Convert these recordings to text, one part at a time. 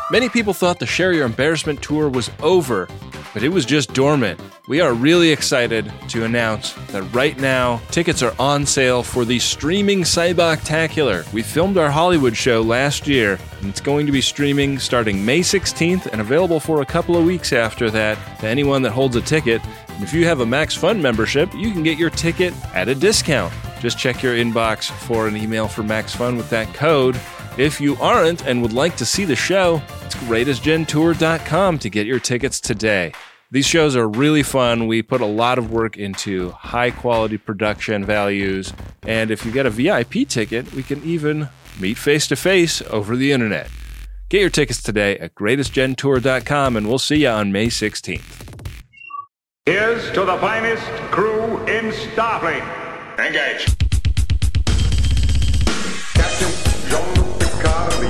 Many people thought the Share Your Embarrassment tour was over, but it was just dormant. We are really excited to announce that right now, tickets are on sale for the streaming Cyboctacular. We filmed our Hollywood show last year, and it's going to be streaming starting May 16th and available for a couple of weeks after that to anyone that holds a ticket. And if you have a Max Fun membership, you can get your ticket at a discount. Just check your inbox for an email for Max Fun with that code. If you aren't and would like to see the show, it's greatestgentour.com to get your tickets today. These shows are really fun. We put a lot of work into high-quality production values, and if you get a VIP ticket, we can even meet face-to-face over the internet. Get your tickets today at greatestgentour.com, and we'll see you on May 16th. Here's to the finest crew in Starfleet. Engage. Captain Jean-Luc Picard of the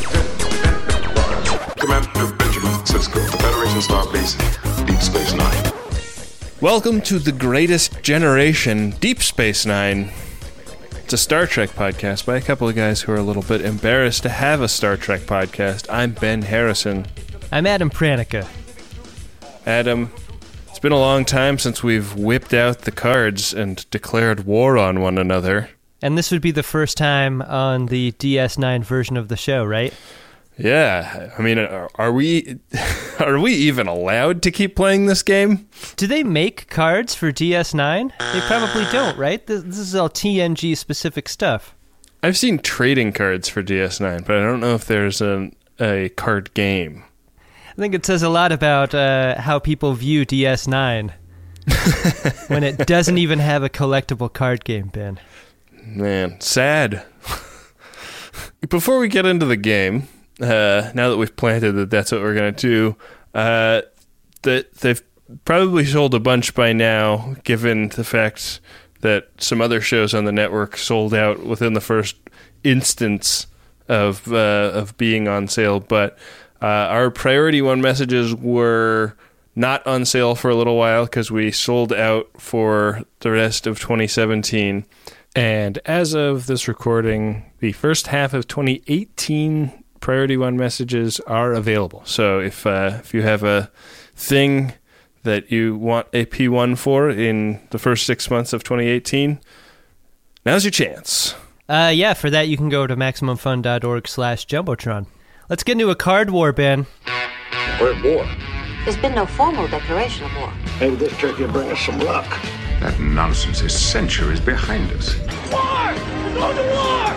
USS Commander Benjamin Sisko, the Federation Starbase, Deep Space Nine. Welcome to the Greatest Generation, Deep Space Nine. It's a Star Trek podcast by a couple of guys who are a little bit embarrassed to have a Star Trek podcast. I'm Ben Harrison. I'm Adam Pranica. Adam, it's been a long time since we've whipped out the cards and declared war on one another. And this would be the first time on the DS9 version of the show, right? Yeah. I mean, are we even allowed to keep playing this game? Do they make cards for DS9? They probably don't, right? This is all TNG-specific stuff. I've seen trading cards for DS9, but I don't know if there's a card game. I think it says a lot about how people view DS9 when it doesn't even have a collectible card game, Ben. Man, sad. Before we get into the game, now that we've planted that that's what we're going to do, that they've probably sold a bunch by now, given the fact that some other shows on the network sold out within the first instance of being on sale, but our Priority One messages were not on sale for a little while because we sold out for the rest of 2017. And as of this recording, the first half of 2018 Priority One messages are available. So if you have a thing that you want a P1 for in the first 6 months of 2018, now's your chance. Yeah, for that you can go to MaximumFun.org/Jumbotron. Let's get into a card war, Ben. We're at war. There's been no formal declaration of war. Maybe this trick will bring us some luck. That nonsense is centuries behind us. War! We're going to war!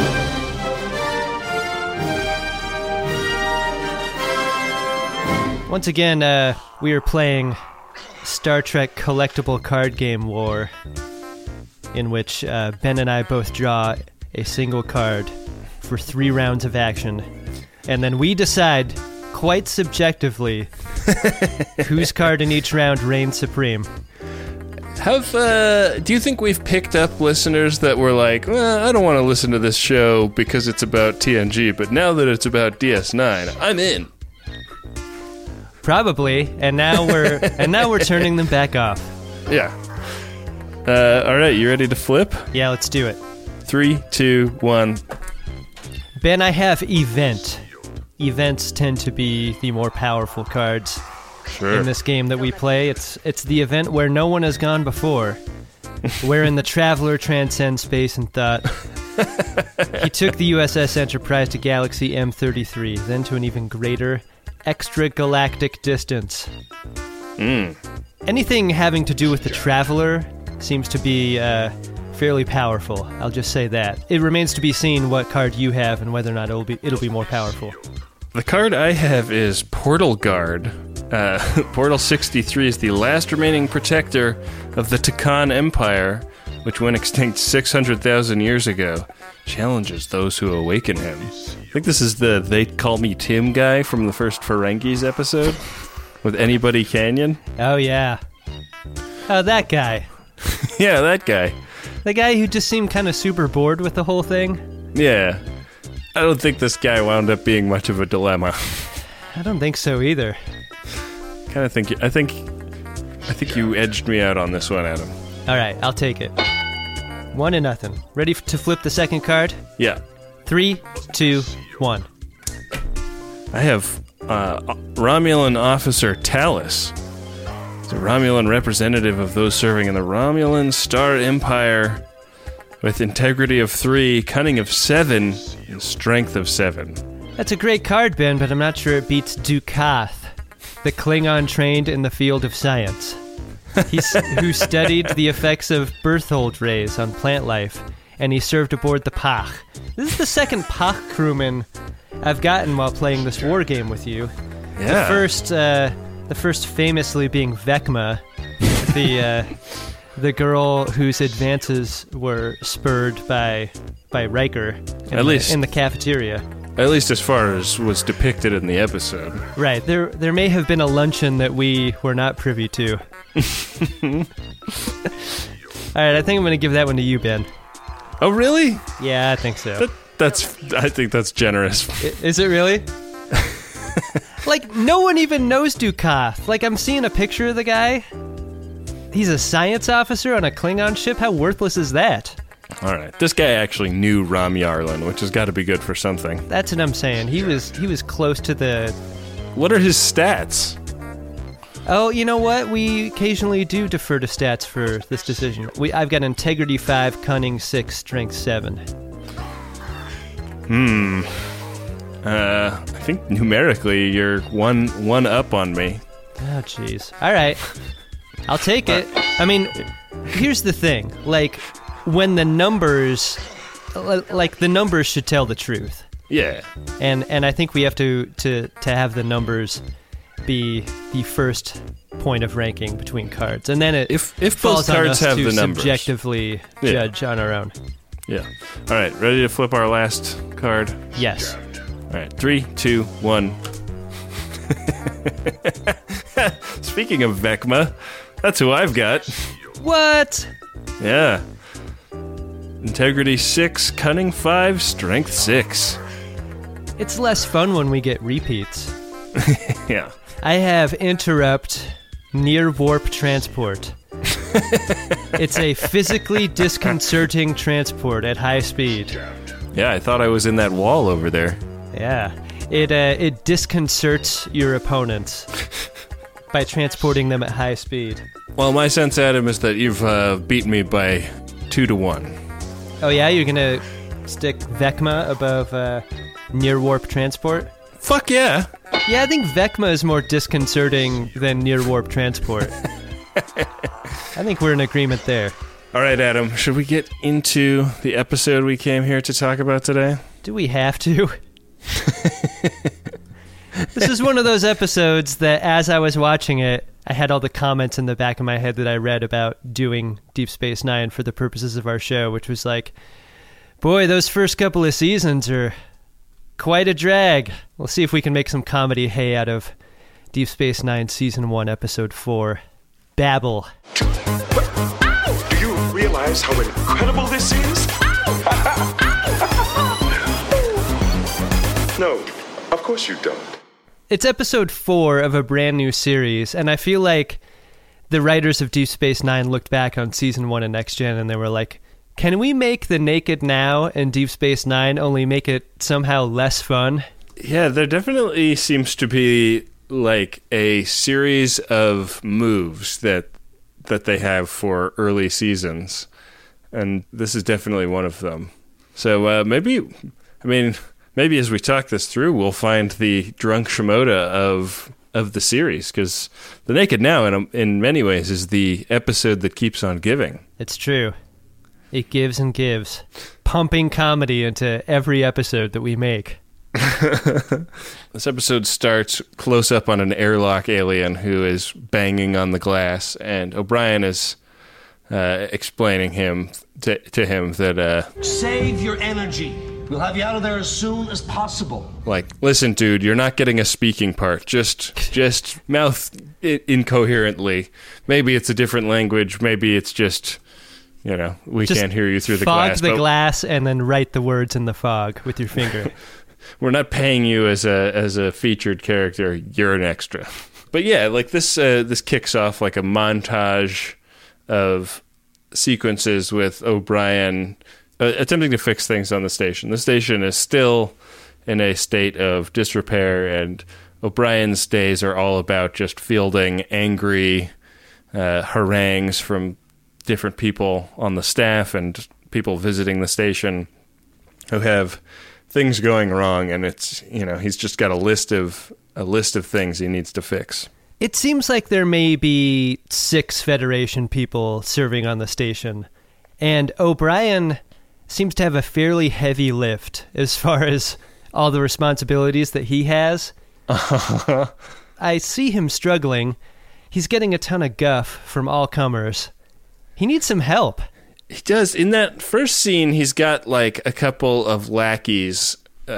Once again, we are playing Star Trek collectible card game war, in which Ben and I both draw a single card for 3 rounds of action, and then we decide, quite subjectively, whose card in each round reigns supreme. Do you think we've picked up listeners that were like, I don't want to listen to this show because it's about TNG, but now that it's about DS9, I'm in. Probably, and now we're turning them back off. Yeah. All right, you ready to flip? Yeah, let's do it. 3, 2, 1. Ben, I have Event. Events tend to be the more powerful cards. Sure. In this game that we play. It's the event where no one has gone before, wherein the traveler transcends space and thought. He took the USS Enterprise to Galaxy M33, then to an even greater extragalactic distance. Anything having to do with the traveler seems to be fairly powerful. I'll just say that. It remains to be seen what card you have and whether or not it'll be more powerful. The card I have is Portal Guard. Portal 63 is the last remaining protector of the Takan Empire, which went extinct 600,000 years ago. Challenges those who awaken him. I think this is the They Call Me Tim guy from the first Ferengis episode with Anybody Canyon. Oh, yeah. Oh, that guy. Yeah, that guy. The guy who just seemed kind of super bored with the whole thing. Yeah. I don't think this guy wound up being much of a dilemma. I don't think so either. I think you edged me out on this one, Adam. All right, I'll take it. 1-0. Ready to flip the second card? Yeah. 3, 2, 1. I have Romulan Officer Talus. He's a Romulan representative of those serving in the Romulan Star Empire with integrity of 3, cunning of 7, and strength of 7. That's a great card, Ben, but I'm not sure it beats Dukath, the Klingon trained in the field of science. Who studied the effects of Berthold rays on plant life, and he served aboard the Pach. This is the second Pach crewman I've gotten while playing this war game with you. Yeah. The first famously being Vecma, the girl whose advances were spurred by Riker in the cafeteria. At least as far as was depicted in the episode. Right. There may have been a luncheon that we were not privy to. All right, I think I'm going to give that one to you, Ben. Oh, really? Yeah, I think so. I think that's generous. Is it really? Like, no one even knows Dukath. Like, I'm seeing a picture of the guy. He's a science officer on a Klingon ship? How worthless is that? All right. This guy actually knew Rom Yarlin, which has got to be good for something. That's what I'm saying. He was close to the... What are his stats? Oh, you know what? We occasionally do defer to stats for this decision. I've got integrity 5, cunning 6, strength 7. I think numerically you're one up on me. Oh, jeez. All right. I'll take it. I mean, here's the thing. Like, when the numbers... Like, the numbers should tell the truth. Yeah. And I think we have to have the numbers be the first point of ranking between cards. And then if both falls on cards us have to the numbers. subjectively judge on our own. Yeah. All right. Ready to flip our last card? Yes. All right. 3, 2, 1. Speaking of Vecma, that's who I've got. What? Yeah. Integrity 6, cunning 5, strength 6. It's less fun when we get repeats. Yeah. I have interrupt near warp transport. It's a physically disconcerting transport at high speed. Yeah, I thought I was in that wall over there. Yeah. It disconcerts your opponents by transporting them at high speed. Well, my sense, Adam, is that you've beaten me by 2-1. Oh yeah, you're gonna stick Vecma above near warp transport? Fuck yeah. Yeah, I think Vecma is more disconcerting than near warp transport. I think we're in agreement there. All right, Adam, should we get into the episode we came here to talk about today? Do we have to? This is one of those episodes that as I was watching it, I had all the comments in the back of my head that I read about doing Deep Space Nine for the purposes of our show, which was like, boy, those first couple of seasons are quite a drag. We'll see if we can make some comedy hay out of Deep Space Nine Season 1, Episode 4, Babel. Do you realize how incredible this is? No, of course you don't. It's episode 4 of a brand new series, and I feel like the writers of Deep Space Nine looked back on Season 1 of Next Gen and they were like, can we make the Naked Now and Deep Space Nine only make it somehow less fun? Yeah, there definitely seems to be like a series of moves that they have for early seasons, and this is definitely one of them. So maybe as we talk this through, we'll find the drunk Shimoda of the series, because The Naked Now, in many ways, is the episode that keeps on giving. It's true. It gives and gives, pumping comedy into every episode that we make. This episode starts close up on an airlock alien who is banging on the glass, and O'Brien is explaining to him that save your energy. We'll have you out of there as soon as possible. Like, listen, dude, you're not getting a speaking part. Just mouth it incoherently. Maybe it's a different language. Maybe it's just, we just can't hear you through the glass. Fog the glass and then write the words in the fog with your finger. We're not paying you as a featured character. You're an extra. But yeah, like this kicks off like a montage of sequences with O'Brien attempting to fix things on the station. The station is still in a state of disrepair, and O'Brien's days are all about just fielding angry harangues from different people on the staff and people visiting the station who have things going wrong, and it's, you know, he's just got a list of things he needs to fix. It seems like there may be 6 Federation people serving on the station, and O'Brien seems to have a fairly heavy lift as far as all the responsibilities that he has. I see him struggling. He's getting a ton of guff from all comers. He needs some help. He does. In that first scene, he's got like a couple of lackeys,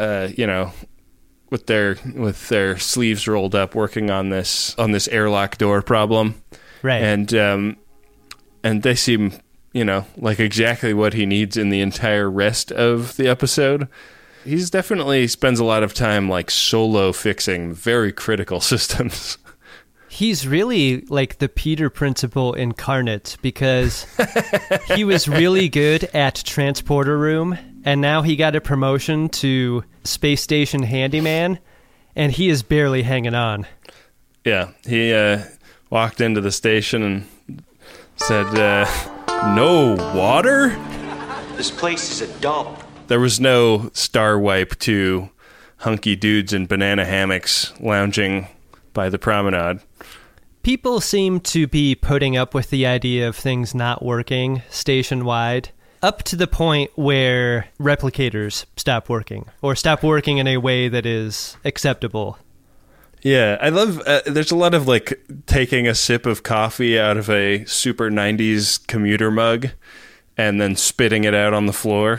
with their sleeves rolled up, working on this airlock door problem. Right. And they seem, like exactly what he needs in the entire rest of the episode. He's definitely spends a lot of time like solo fixing very critical systems. He's really like the Peter Principle incarnate, because he was really good at transporter room, and now he got a promotion to space station handyman, and he is barely hanging on. Yeah, he walked into the station and said, "No water? This place is a dump." There was no star wipe to hunky dudes in banana hammocks lounging by the promenade. People seem to be putting up with the idea of things not working station-wide, up to the point where replicators stop working, or stop working in a way that is acceptable. Yeah, I love, there's a lot of like taking a sip of coffee out of a super 90s commuter mug and then spitting it out on the floor.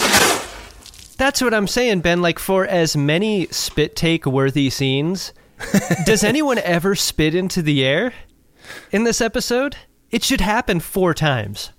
That's what I'm saying, Ben. Like, for as many spit-take-worthy scenes, does anyone ever spit into the air in this episode? It should happen 4 times.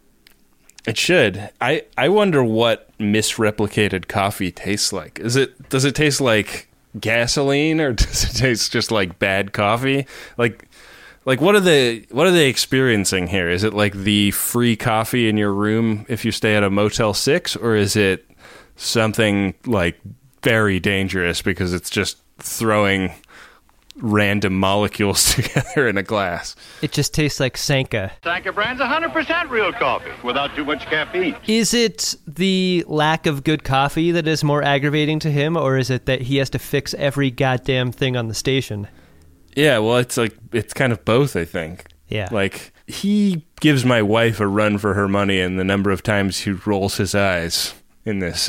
It should. I wonder what misreplicated coffee tastes like. Does it taste like gasoline, or does it taste just like bad coffee? Like what are they experiencing here? Is it like the free coffee in your room if you stay at a Motel 6, or is it something like very dangerous because it's just throwing random molecules together in a glass? It just tastes like Sanka. Sanka brand's 100% real coffee without too much caffeine. Is it the lack of good coffee that is more aggravating to him, or is it that he has to fix every goddamn thing on the station? Yeah, well, it's kind of both, I think. Yeah. Like, he gives my wife a run for her money in the number of times he rolls his eyes in this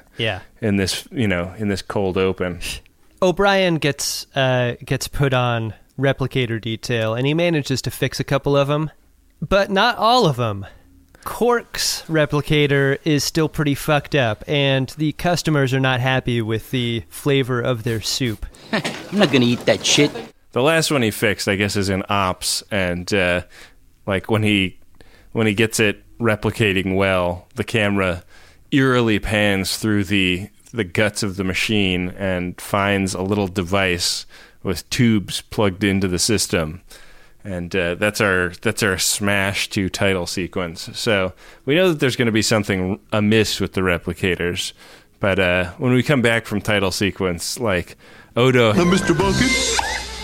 in this cold open. O'Brien gets put on replicator detail, and he manages to fix a couple of them, but not all of them. Quark's replicator is still pretty fucked up, and the customers are not happy with the flavor of their soup. I'm not gonna eat that shit. The last one he fixed, I guess, is in Ops, and like when he gets it replicating well, the camera eerily pans through the guts of the machine and finds a little device with tubes plugged into the system, and that's our smash to title sequence. So we know that there's going to be something amiss with the replicators, but when we come back from title sequence, like Odo, Mr. Bucket?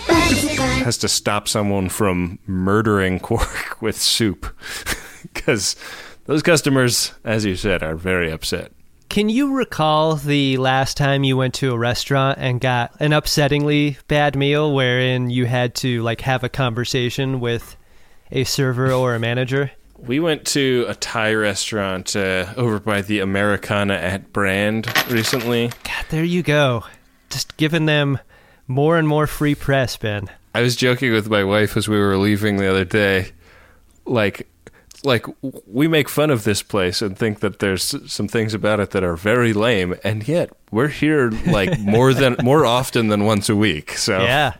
has to stop someone from murdering Quark with soup, because those customers, as you said, are very upset. Can you recall the last time you went to a restaurant and got an upsettingly bad meal wherein you had to like have a conversation with a server or a manager? We went to a Thai restaurant over by the Americana at Brand recently. God, there you go. Just giving them more and more free press, Ben. I was joking with my wife as we were leaving the other day, like we make fun of this place and think that there's some things about it that are very lame, and yet we're here like more often than once a week. So yeah.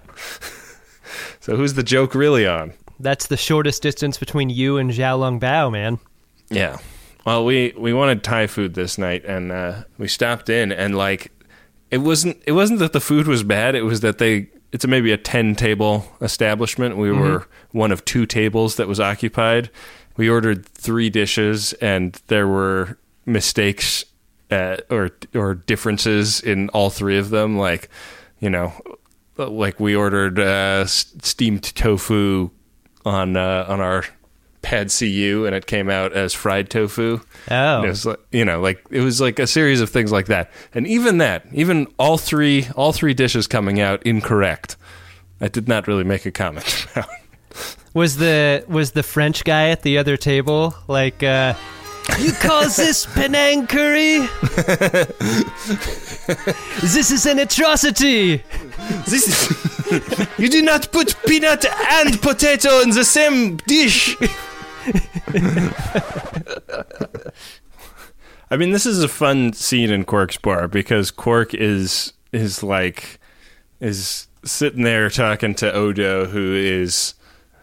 So who's the joke really on? That's the shortest distance between you and Xiaolong Bao, man. Yeah. Well, we wanted Thai food this night, and we stopped in, and like it wasn't that the food was bad. It was that it's maybe a 10-table establishment. We were one of 2 tables that was occupied. We ordered 3 dishes, and there were mistakes or differences in all three of them. Like, like we ordered steamed tofu on our Pad CU, and it came out as fried tofu. Oh, and it was it was like a series of things like that. And even all three dishes coming out incorrect, I did not really make a comment about. Was the French guy at the other table like, you call this Penang curry? This is an atrocity. This is, you do not put peanut and potato in the same dish. I mean, this is a fun scene in Quark's bar because Quark is sitting there talking to Odo, who is,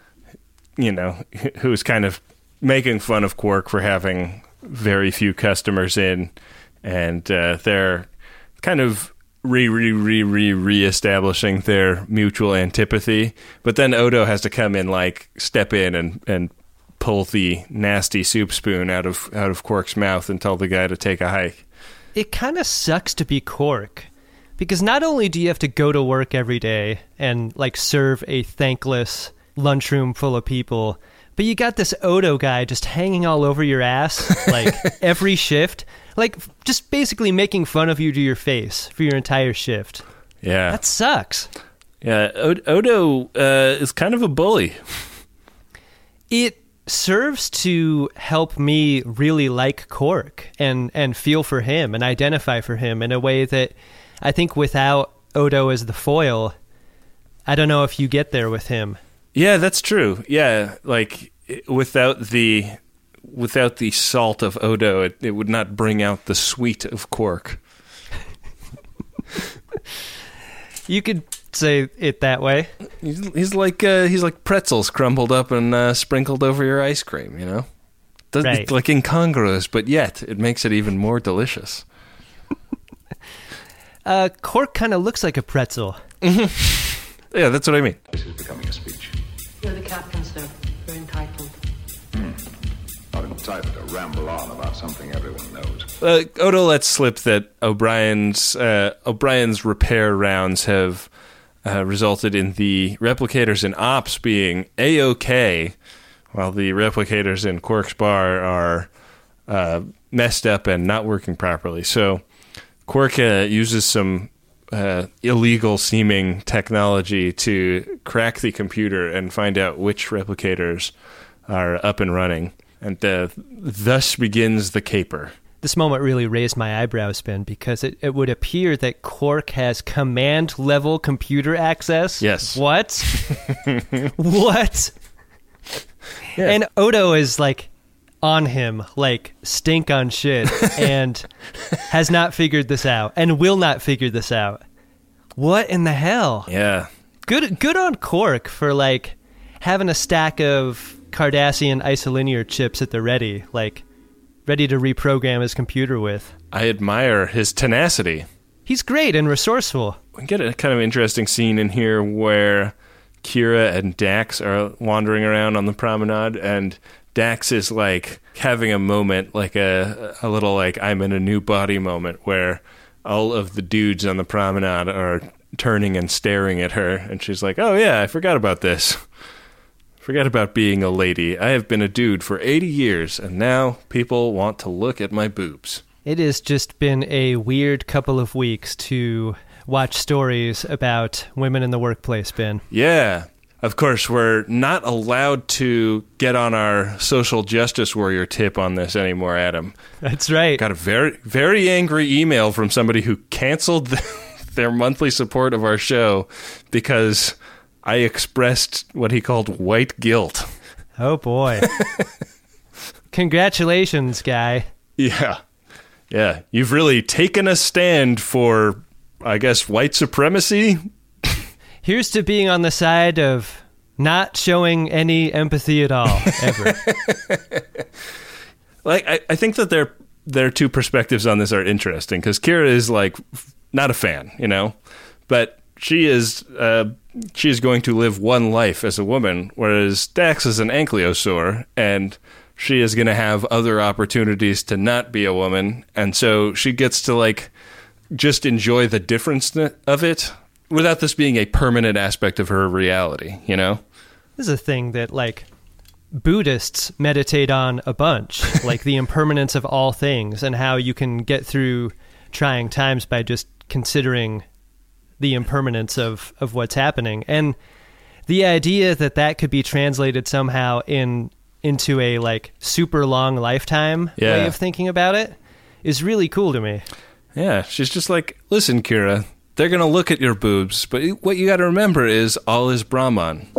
who's kind of making fun of Quark for having very few customers in, and they're kind of reestablishing their mutual antipathy. But then Odo has to come in, step in and pull the nasty soup spoon out of Quark's mouth and tell the guy to take a hike. It kind of sucks to be Quark, because not only do you have to go to work every day and serve a thankless lunchroom full of people, but you got this Odo guy just hanging all over your ass every shift, just basically making fun of you to your face for your entire shift. Yeah, that sucks. Yeah, Odo is kind of a bully. It serves to help me really like Quark and feel for him and identify for him in a way that I think without Odo as the foil, I don't know if you get there with him. Yeah, that's true. Yeah, without the salt of Odo, it would not bring out the sweet of Quark. You could say it that way. He's like pretzels crumbled up and sprinkled over your ice cream. Right. It's incongruous, but yet it makes it even more delicious. Quark kind of looks like a pretzel. Mm-hmm. Yeah, that's what I mean. This is becoming a speech. You're the captain, sir. You're entitled. Not entitled to ramble on about something everyone knows. Odo lets slip that O'Brien's repair rounds have resulted in the replicators in Ops being A-OK, while the replicators in Quark's bar are messed up and not working properly. So Quark uses some illegal-seeming technology to crack the computer and find out which replicators are up and running. And thus begins the caper. This moment really raised my eyebrows, Ben, because it would appear that Quark has command-level computer access. Yes. What? What? Yeah. And Odo is, on him, stink on shit, and has not figured this out, and will not figure this out. What in the hell? Yeah. Good on Quark for, having a stack of Cardassian isolinear chips at the ready, ready to reprogram his computer with. I admire his tenacity. He's great and resourceful. We get a kind of interesting scene in here where Kira and Dax are wandering around on the promenade, and Dax is having a moment, a little I'm in a new body moment, where all of the dudes on the promenade are turning and staring at her, and she's like, oh yeah, I forgot about this. Forget about being a lady. I have been a dude for 80 years, and now people want to look at my boobs. It has just been a weird couple of weeks to watch stories about women in the workplace, Ben. Yeah. Of course, we're not allowed to get on our social justice warrior tip on this anymore, Adam. That's right. Got a very, very angry email from somebody who canceled their monthly support of our show because I expressed what he called white guilt. Oh, boy. Congratulations, guy. Yeah. Yeah. You've really taken a stand for, I guess, white supremacy. Here's to being on the side of not showing any empathy at all, ever. I think that their two perspectives on this are interesting, because Kira is, not a fan, but she is going to live one life as a woman, whereas Dax is an ankylosaur, and she is going to have other opportunities to not be a woman. And so she gets to, like, just enjoy the difference of it without this being a permanent aspect of her reality, you know? This is a thing that, like, Buddhists meditate on a bunch, like the impermanence of all things and how you can get through trying times by just considering the impermanence of what's happening. And the idea that that could be translated somehow into a, like, super long lifetime way of thinking about it is really cool to me. Yeah, she's just like, listen, Kira, they're going to look at your boobs, but what you got to remember is all is Brahman.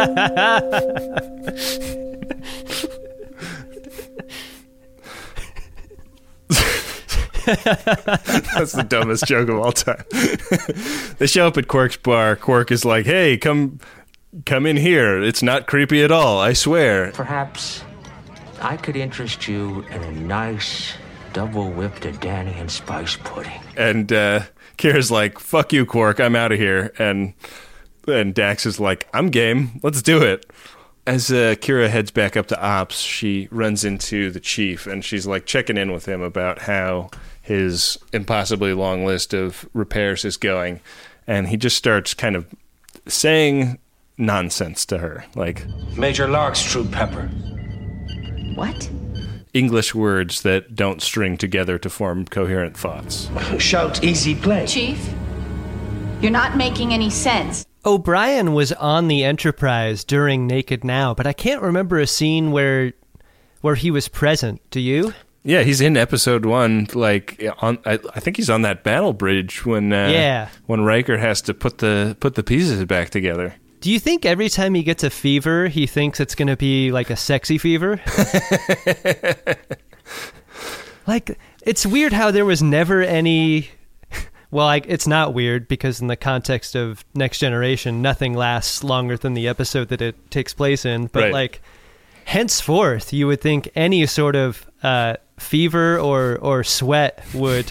That's the dumbest joke of all time. They show up at Quark's bar. Quark is like, hey, come in here. It's not creepy at all, I swear. Perhaps I could interest you in a nice double-whipped Danny and spice pudding. And Kira's like, fuck you, Quark, I'm out of here. And Dax is like, I'm game, let's do it. As Kira heads back up to Ops, she runs into the chief, and she's like checking in with him about how his impossibly long list of repairs is going. And he just starts kind of saying nonsense to her, like Major Lark's true pepper. What? English words that don't string together to form coherent thoughts. Shout easy play. Chief, you're not making any sense. O'Brien was on the Enterprise during Naked Now, but I can't remember a scene where he was present. Do you? Yeah, he's in episode 1. Like, I think he's on that battle bridge when Riker has to put the pieces back together. Do you think every time he gets a fever, he thinks it's going to be like a sexy fever? Like, it's weird how there was never any... Well, it's not weird because in the context of Next Generation, nothing lasts longer than the episode that it takes place in. But, like, henceforth, you would think any sort of fever or sweat would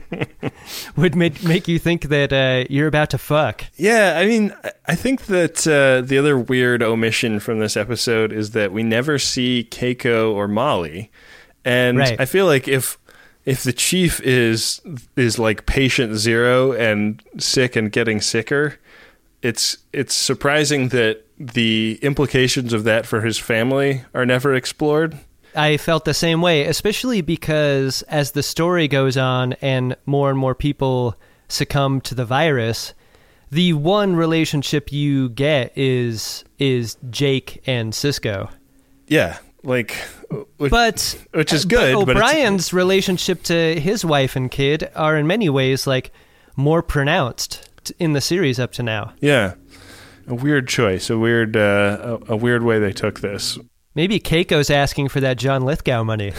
make you think that you're about to fuck. Yeah, I mean, I think that the other weird omission from this episode is that we never see Keiko or Molly. And I feel like if the chief is like patient zero and sick and getting sicker, it's surprising that the implications of that for his family are never explored. I felt the same way, especially because as the story goes on and more people succumb to the virus, the one relationship you get is Jake and Sisko. Yeah, like, which is good. But O'Brien's relationship to his wife and kid are in many ways like more pronounced in the series up to now. Yeah, a weird choice, a weird way they took this. Maybe Keiko's asking for that John Lithgow money.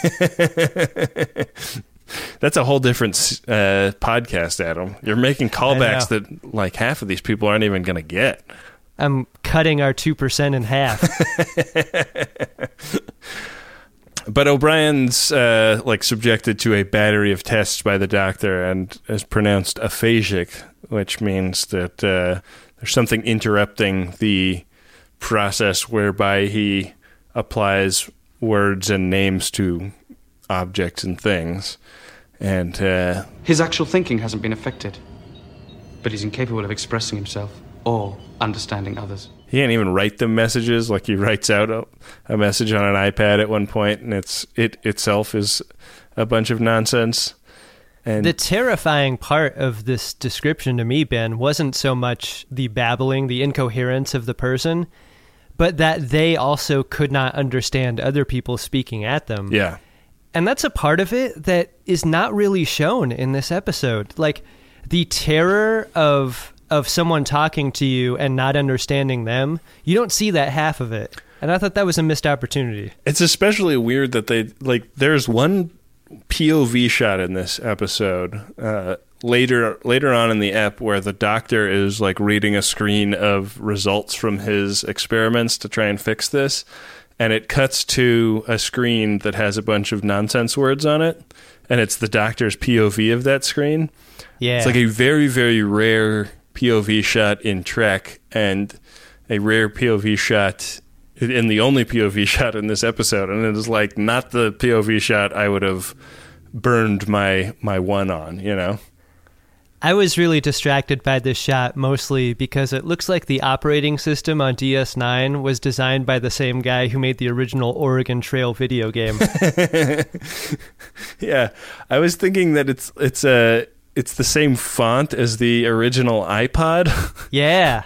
That's a whole different podcast, Adam. You're making callbacks that like half of these people aren't even going to get. I'm cutting our 2% in half. But O'Brien's like subjected to a battery of tests by the doctor and is pronounced aphasic, which means that there's something interrupting the process whereby he applies words and names to objects and things. And his actual thinking hasn't been affected, but he's incapable of expressing himself or understanding others. He can't even write them messages. Like, he writes out a message on an iPad at one point, and it itself is a bunch of nonsense. And the terrifying part of this description to me, Ben, wasn't so much the babbling, the incoherence of the person, but that they also could not understand other people speaking at them. Yeah. And that's a part of it that is not really shown in this episode. Like, the terror of someone talking to you and not understanding them, you don't see that half of it. And I thought that was a missed opportunity. It's especially weird that there's one POV shot in this episode later on in the ep where the doctor is like reading a screen of results from his experiments to try and fix this, and it cuts to a screen that has a bunch of nonsense words on it, and it's the doctor's POV of that screen. Yeah, it's like a very, very rare POV shot in Trek, and a rare POV shot in the only POV shot in this episode, and it is like not the POV shot I would have burned my one on, you know? I was really distracted by this shot mostly because it looks like the operating system on DS9 was designed by the same guy who made the original Oregon Trail video game. Yeah, I was thinking that it's the same font as the original iPod. Yeah.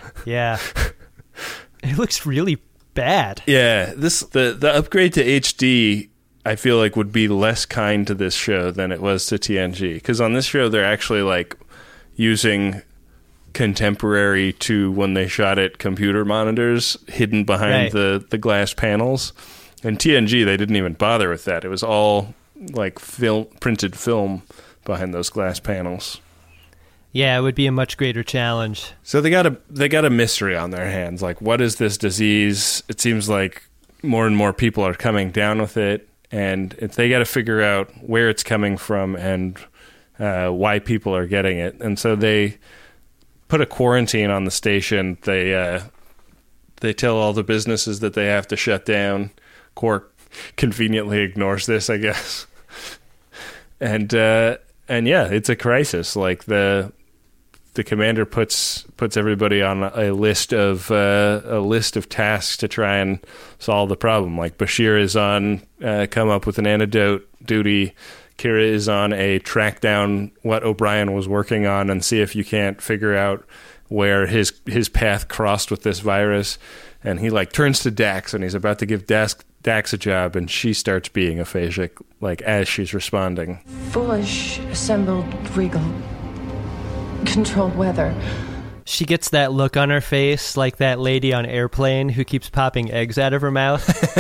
It looks really bad. Yeah, the upgrade to HD, I feel like would be less kind to this show than it was to TNG, because on this show they're actually like using contemporary to when they shot it computer monitors hidden behind the glass panels. In TNG, they didn't even bother with that. It was all like printed film behind those glass panels. Yeah, it would be a much greater challenge. So they got a mystery on their hands. Like, what is this disease? It seems like more and more people are coming down with it, and they got to figure out where it's coming from and why people are getting it. And so they put a quarantine on the station. They tell all the businesses that they have to shut down. Quark conveniently ignores this, I guess. And yeah, it's a crisis. Like the commander puts everybody on a list of tasks to try and solve the problem. Like Bashir is on come up with an antidote duty. Kira is on a track down what O'Brien was working on and see if you can't figure out where his path crossed with this virus. And he like turns to Dax and he's about to give Dax a job, and she starts being aphasic like as she's responding. Foolish, assembled, regal, controlled weather. She gets that look on her face like that lady on Airplane who keeps popping eggs out of her mouth.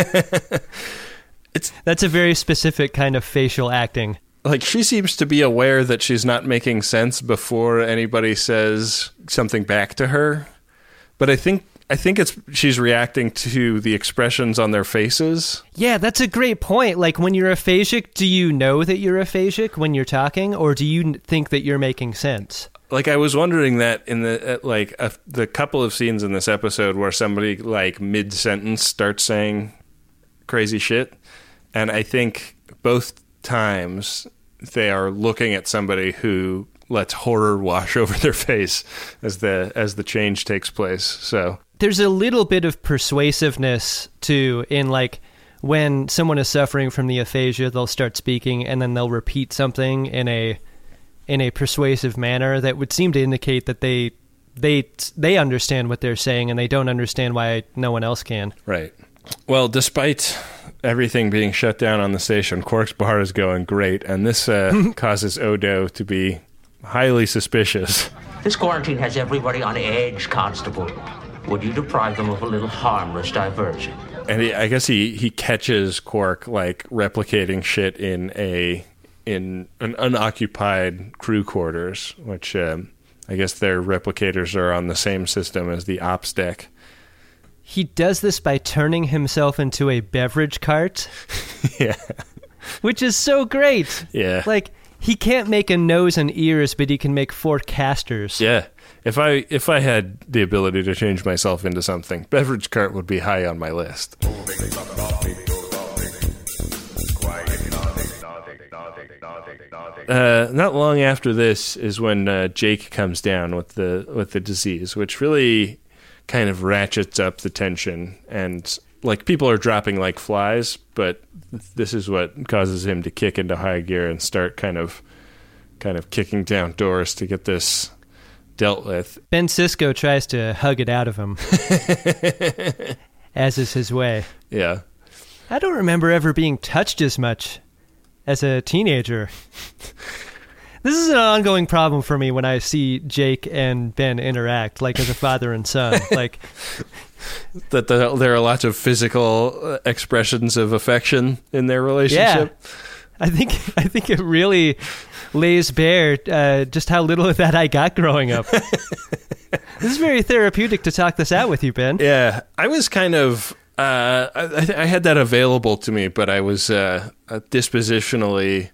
That's a very specific kind of facial acting. Like, she seems to be aware that she's not making sense before anybody says something back to her. But I think she's reacting to the expressions on their faces. Yeah, that's a great point. Like, when you're aphasic, do you know that you're aphasic when you're talking, or do you think that you're making sense? Like, I was wondering that in the couple of scenes in this episode where somebody, like, mid-sentence starts saying crazy shit. And I think both times they are looking at somebody who lets horror wash over their face as the change takes place. So there's a little bit of persuasiveness too in like when someone is suffering from the aphasia, they'll start speaking and then they'll repeat something in a persuasive manner that would seem to indicate that they understand what they're saying and they don't understand why no one else can. Right. Well, despite everything being shut down on the station, Quark's bar is going great, and this causes Odo to be highly suspicious. This quarantine has everybody on edge, Constable. Would you deprive them of a little harmless diversion? And I guess he catches Quark like replicating shit in an unoccupied crew quarters, which I guess their replicators are on the same system as the ops deck. He does this by turning himself into a beverage cart. Yeah. Which is so great. Yeah. Like, he can't make a nose and ears, but he can make 4 casters. Yeah. If I had the ability to change myself into something, beverage cart would be high on my list. Not long after this is when Jake comes down with the disease, which really kind of ratchets up the tension, and like people are dropping like flies, but this is what causes him to kick into high gear and start kind of kicking down doors to get this dealt with. Ben Sisko tries to hug it out of him, as is his way. Yeah. I don't remember ever being touched as much as a teenager. This is an ongoing problem for me when I see Jake and Ben interact, like as a father and son. Like that there are lots of physical expressions of affection in their relationship. Yeah. I think it really lays bare just how little of that I got growing up. This is very therapeutic to talk this out with you, Ben. Yeah, I was kind of I had that available to me, but I was dispositionally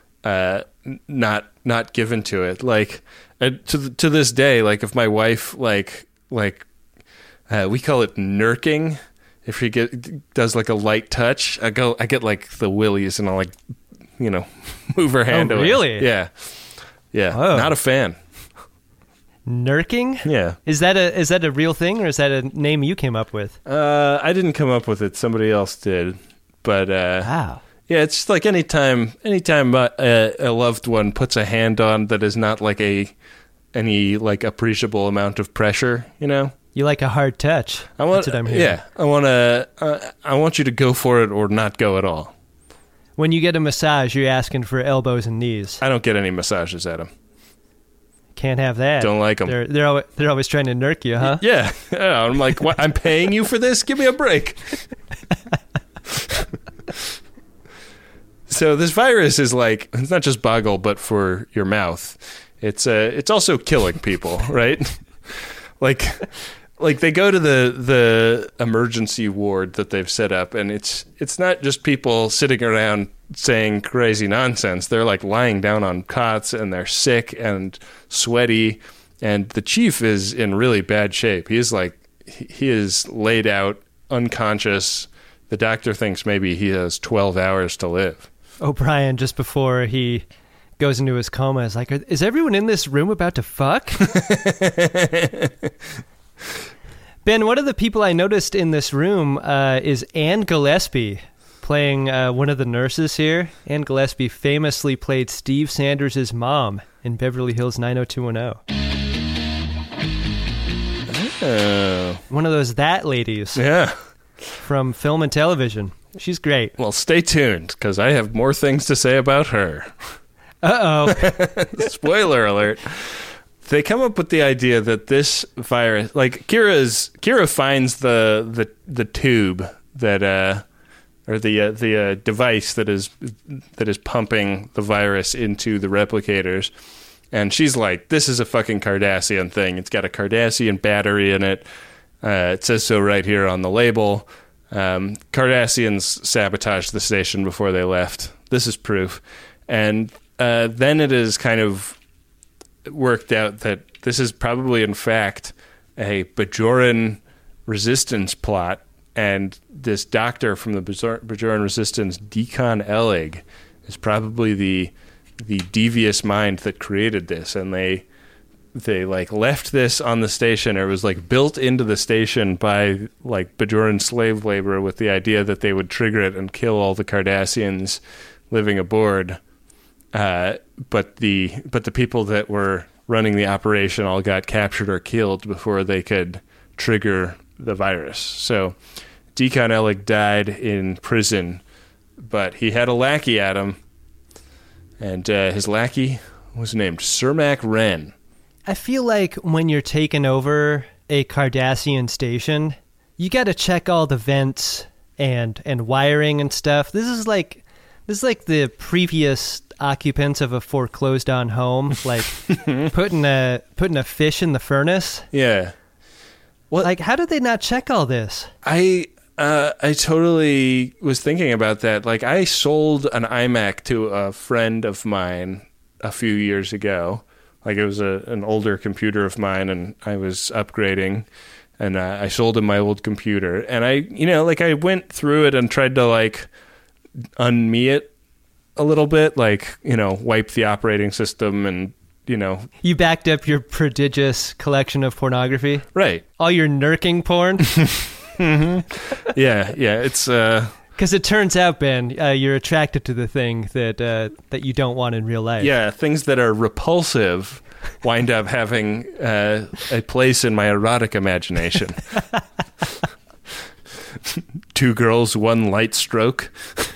not given to it. Like to this day, like if my wife like we call it nurking, if he does like a light touch, I get like the willies and I'll like, move her hand away. Really? Yeah. Oh. Not a fan. Nurking? Yeah. Is that a real thing, or is that a name you came up with? I didn't come up with it. Somebody else did. But wow. Yeah, it's like anytime a loved one puts a hand on that is not like any like appreciable amount of pressure, You like a hard touch. That's what I'm hearing. Yeah, I want you to go for it or not go at all. When you get a massage, you're asking for elbows and knees. I don't get any massages, Adam. Can't have that. Don't like them. They're always trying to nurk you, huh? Yeah. I'm like, what? I'm paying you for this? Give me a break. So this virus is like, it's not just boggle, but for your mouth. It's also killing people, right? Like they go to the emergency ward that they've set up, and it's not just people sitting around saying crazy nonsense. They're like lying down on cots, and they're sick and sweaty, and the chief is in really bad shape. He is laid out, unconscious. The doctor thinks maybe he has 12 hours to live. O'Brien, just before he goes into his coma, is like, is everyone in this room about to fuck? Ben, one of the people I noticed in this room is Anne Gillespie, playing one of the nurses here. Anne Gillespie famously played Steve Sanders' mom in Beverly Hills 90210. Oh. One of those that ladies. Yeah. From film and television. She's great. Well, stay tuned, because I have more things to say about her. Uh-oh. Spoiler alert. They come up with the idea that this virus, like Kira finds the tube that or the device that is pumping the virus into the replicators, and she's like, "This is a fucking Cardassian thing. It's got a Cardassian battery in it. It says so right here on the label." Cardassians sabotaged the station before they left. This is proof. And then it is kind of worked out that this is probably, in fact, a Bajoran resistance plot, and this doctor from the Bajoran resistance, Deacon Elig, is probably the devious mind that created this, and they like left this on the station, or it was like built into the station by like Bajoran slave labor with the idea that they would trigger it and kill all the Cardassians living aboard. But the people that were running the operation all got captured or killed before they could trigger the virus. So Deacon Elig died in prison, but he had a lackey at him, and his lackey was named Cermak Wren. I feel like when you're taking over a Cardassian station, you got to check all the vents and wiring and stuff. This is like the previous occupants of a foreclosed on home, like putting a fish in the furnace. Yeah. Well, like, how did they not check all this? I totally was thinking about that. Like, I sold an iMac to a friend of mine a few years ago. Like, it was an older computer of mine, and I was upgrading, and I sold him my old computer. And I went through it and tried to, like, unme it a little bit, like, wipe the operating system and, You backed up your prodigious collection of pornography? Right. All your nurking porn? Mm-hmm. Yeah, it's... Because it turns out, Ben, you're attracted to the thing that you don't want in real life. Yeah, things that are repulsive wind up having a place in my erotic imagination. 2 girls, 1 light stroke.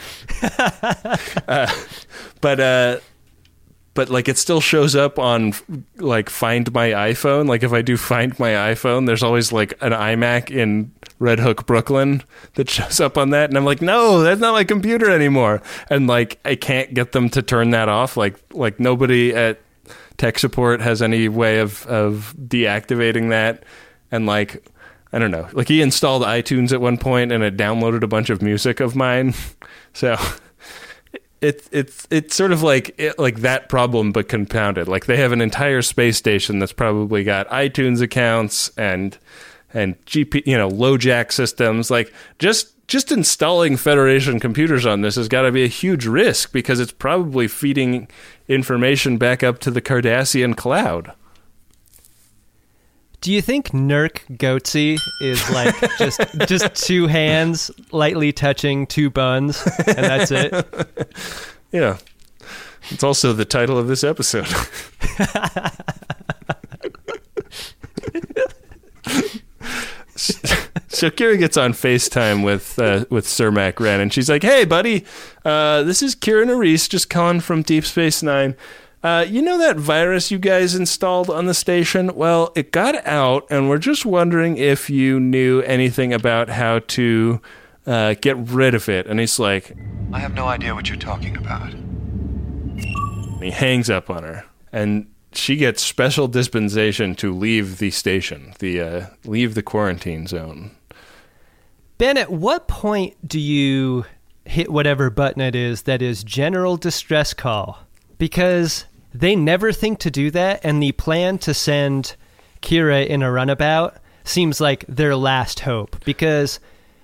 But like, it still shows up on like Find My iPhone. Like, if I do Find My iPhone, there's always like an iMac in Red Hook, Brooklyn that shows up on that, and I'm like, no, that's not my computer anymore. And like, I can't get them to turn that off. Like nobody at tech support has any way of deactivating that. And like, I don't know. Like, he installed iTunes at one point, and it downloaded a bunch of music of mine. So it's sort of like that problem, but compounded. Like, they have an entire space station that's probably got iTunes accounts and and LoJack systems. Like, just installing Federation computers on this has got to be a huge risk because it's probably feeding information back up to the Cardassian cloud. Do you think Nurk Goatsy is like just two hands lightly touching two buns, and that's it? Yeah. It's also the title of this episode. So Kira gets on FaceTime with Sir Mac Wren, and she's like, "Hey, buddy, this is Kira Nerys, just calling from Deep Space Nine. You know that virus you guys installed on the station? Well, it got out, and we're just wondering if you knew anything about how to get rid of it." And he's like, "I have no idea what you're talking about." He hangs up on her, and she gets special dispensation to leave the station, leave the quarantine zone. Ben, at what point do you hit whatever button it is that is general distress call? Because they never think to do that, and the plan to send Kira in a runabout seems like their last hope. Because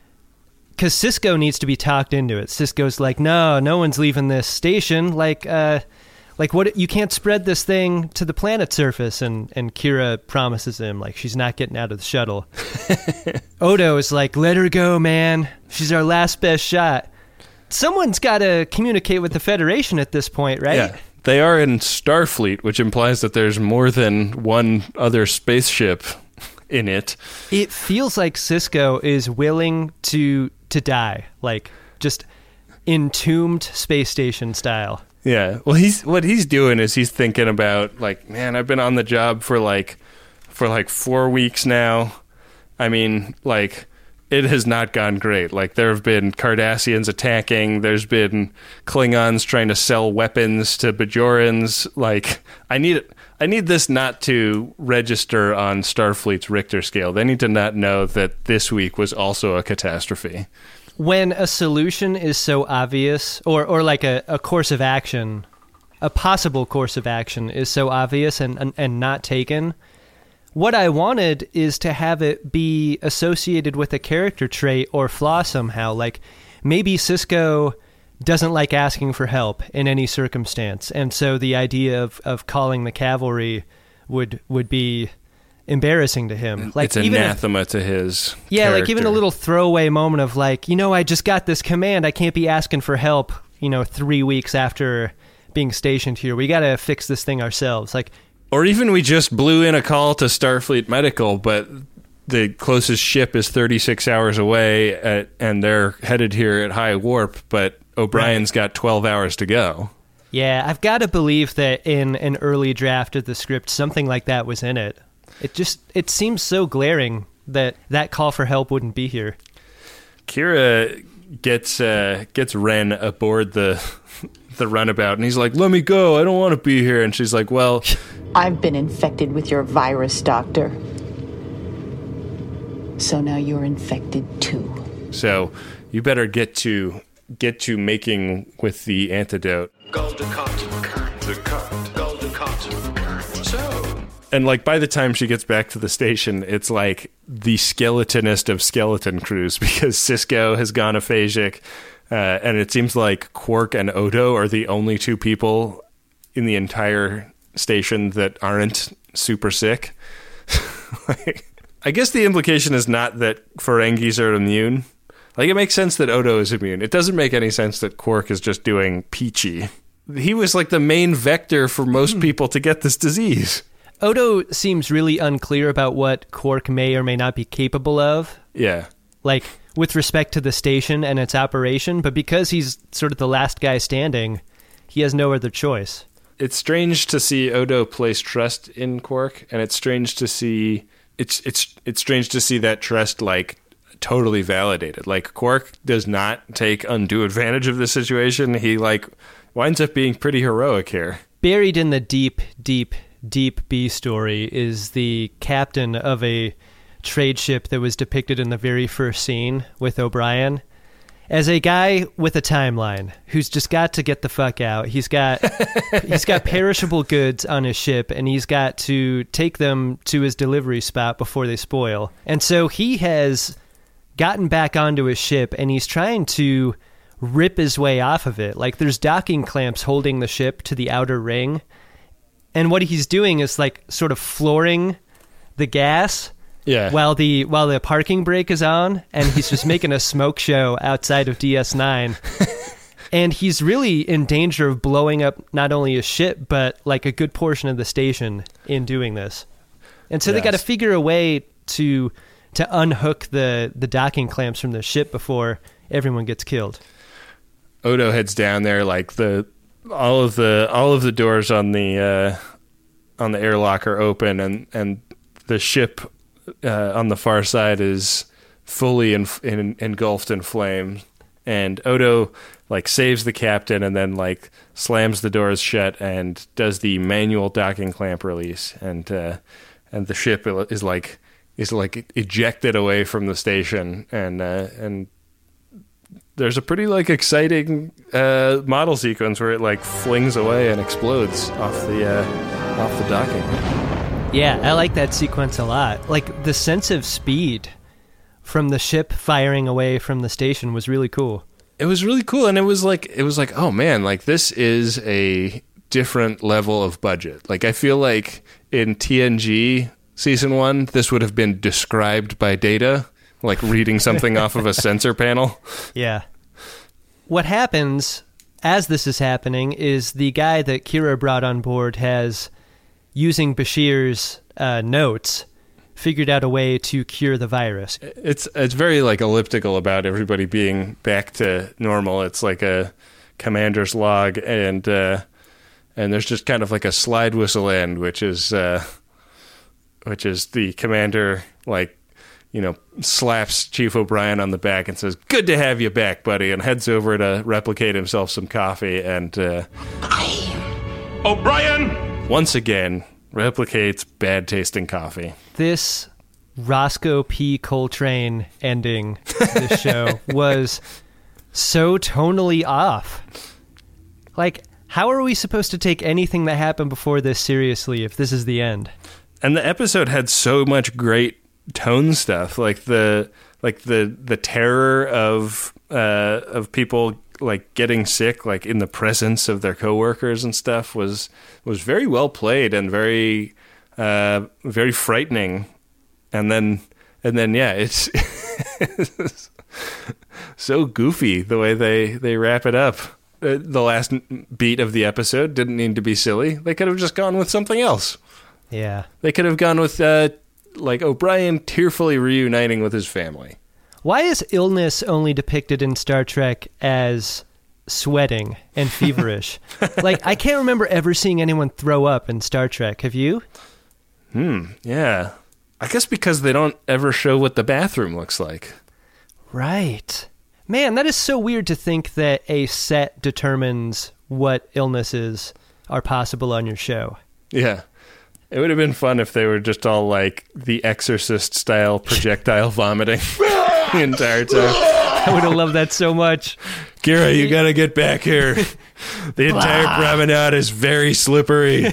Sisko needs to be talked into it. Sisko's like, no one's leaving this station. Like what? You can't spread this thing to the planet's surface. And Kira promises him, like, she's not getting out of the shuttle. Odo is like, let her go, man. She's our last best shot. Someone's got to communicate with the Federation at this point, right? Yeah. They are in Starfleet, which implies that there's more than one other spaceship in it. It feels like Sisko is willing to die, like just entombed space station style. Yeah. Well, what he's doing is he's thinking about, like, man, I've been on the job for 4 weeks now. I mean, like, it has not gone great. Like, there have been Cardassians attacking. There's been Klingons trying to sell weapons to Bajorans. Like, I need this not to register on Starfleet's Richter scale. They need to not know that this week was also a catastrophe. When a solution is so obvious, or like a course of action, a possible course of action is so obvious and not taken, what I wanted is to have it be associated with a character trait or flaw somehow. Like, maybe Sisko doesn't like asking for help in any circumstance, and so the idea of calling the cavalry would be embarrassing to him. Like, it's anathema to his character. Like, even a little throwaway moment of, like, I just got this command. I can't be asking for help, 3 weeks after being stationed here. We got to fix this thing ourselves. Like, or even we just blew in a call to Starfleet Medical, but the closest ship is 36 hours away, and they're headed here at high warp, but O'Brien's got 12 hours to go. Yeah, I've got to believe that in an early draft of the script, something like that was in it. It seems so glaring that call for help wouldn't be here. Kira gets Ren aboard the runabout, and he's like, "Let me go, I don't want to be here." And she's like, "Well, I've been infected with your virus, Doctor. So now you're infected too. So you better get to making with the antidote." Golden cotton. The cut. Golden cotton. So. And, like, by the time she gets back to the station, it's like the skeletonist of skeleton crews, because Sisko has gone aphasic, and it seems like Quark and Odo are the only two people in the entire station that aren't super sick. I guess the implication is not that Ferengis are immune. Like, it makes sense that Odo is immune. It doesn't make any sense that Quark is just doing peachy. He was like the main vector for most people to get this disease. Odo seems really unclear about what Quark may or may not be capable of. Yeah. Like, with respect to the station and its operation, but because he's sort of the last guy standing, he has no other choice. It's strange to see Odo place trust in Quark, and it's strange to see it's strange to see that trust, like, totally validated. Like, Quark does not take undue advantage of the situation. He, like, winds up being pretty heroic here. Buried in the deep B story is the captain of a trade ship that was depicted in the very first scene with O'Brien. As a guy with a timeline who's just got to get the fuck out, he's got perishable goods on his ship, and he's got to take them to his delivery spot before they spoil. And so he has gotten back onto his ship, and he's trying to rip his way off of it. Like, there's docking clamps holding the ship to the outer ring, and what he's doing is like sort of flooring the gas. Yeah. While the parking brake is on, and he's just making a smoke show outside of DS9. And he's really in danger of blowing up not only his ship, but like a good portion of the station in doing this. And so they got to figure a way to unhook the docking clamps from the ship before everyone gets killed. Odo heads down there, like all of the doors on the airlock are open, and the ship on the far side is fully engulfed in flames, and Odo like saves the captain and then like slams the doors shut and does the manual docking clamp release, and the ship is like ejected away from the station, and there's a pretty like exciting model sequence where it like flings away and explodes off the docking. Yeah, I like that sequence a lot. Like, the sense of speed from the ship firing away from the station was really cool. It was really cool, and it was like, oh man, like this is a different level of budget. Like, I feel like in TNG Season 1, this would have been described by Data, like reading something off of a sensor panel. Yeah. What happens as this is happening is the guy that Kira brought on board has, using Bashir's notes, figured out a way to cure the virus. It's very like elliptical about everybody being back to normal. It's like a commander's log, and there's just kind of like a slide whistle end, which is the commander, like, you know, slaps Chief O'Brien on the back and says, "Good to have you back, buddy," and heads over to replicate himself some coffee, and O'Brien once again replicates bad tasting coffee. This Roscoe P. Coltrane ending to the show was so tonally off. Like, how are we supposed to take anything that happened before this seriously if this is the end? And the episode had so much great tone stuff, like the terror of people like getting sick, like in the presence of their coworkers and stuff, was very well played and very very frightening. And then yeah, it's so goofy the way they wrap it up. The last beat of the episode didn't need to be silly. They could have just gone with something else. Yeah, they could have gone with like O'Brien tearfully reuniting with his family. Why is illness only depicted in Star Trek as sweating and feverish? Like, I can't remember ever seeing anyone throw up in Star Trek. Have you? Yeah. I guess because they don't ever show what the bathroom looks like. Right. Man, that is so weird to think that a set determines what illnesses are possible on your show. Yeah. It would have been fun if they were just all like The Exorcist style projectile vomiting the entire time. I would have loved that so much. Kira, you gotta get back here. The entire promenade is very slippery.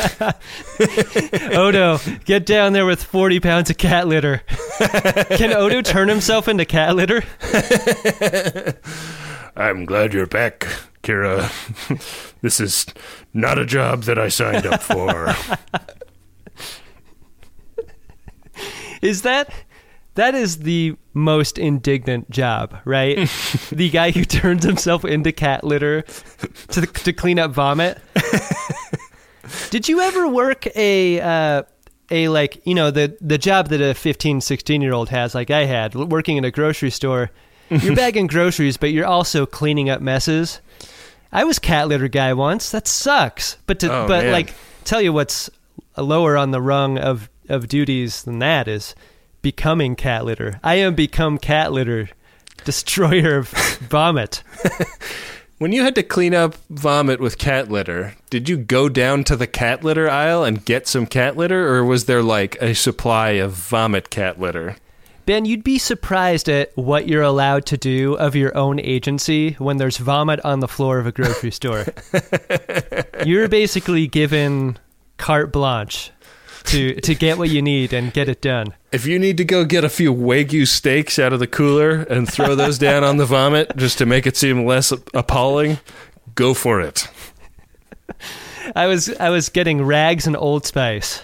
Odo, get down there with 40 pounds of cat litter. Can Odo turn himself into cat litter? I'm glad you're back, Kira. This is not a job that I signed up for. That is the most indignant job, right? The guy who turns himself into cat litter to clean up vomit. Did you ever work a like, you know, the job that a 15, 16-year-old has, like I had, working in a grocery store? You're bagging groceries, but you're also cleaning up messes. I was cat litter guy once. That sucks. But like, tell you what's lower on the rung of duties than that is becoming cat litter. I am become cat litter, destroyer of vomit. When you had to clean up vomit with cat litter, did you go down to the cat litter aisle and get some cat litter, or was there like a supply of vomit cat litter? Ben, you'd be surprised at what you're allowed to do of your own agency when there's vomit on the floor of a grocery store. You're basically given carte blanche to get what you need and get it done. If you need to go get a few Wagyu steaks out of the cooler and throw those down on the vomit just to make it seem less appalling, go for it. I was getting rags and Old Spice,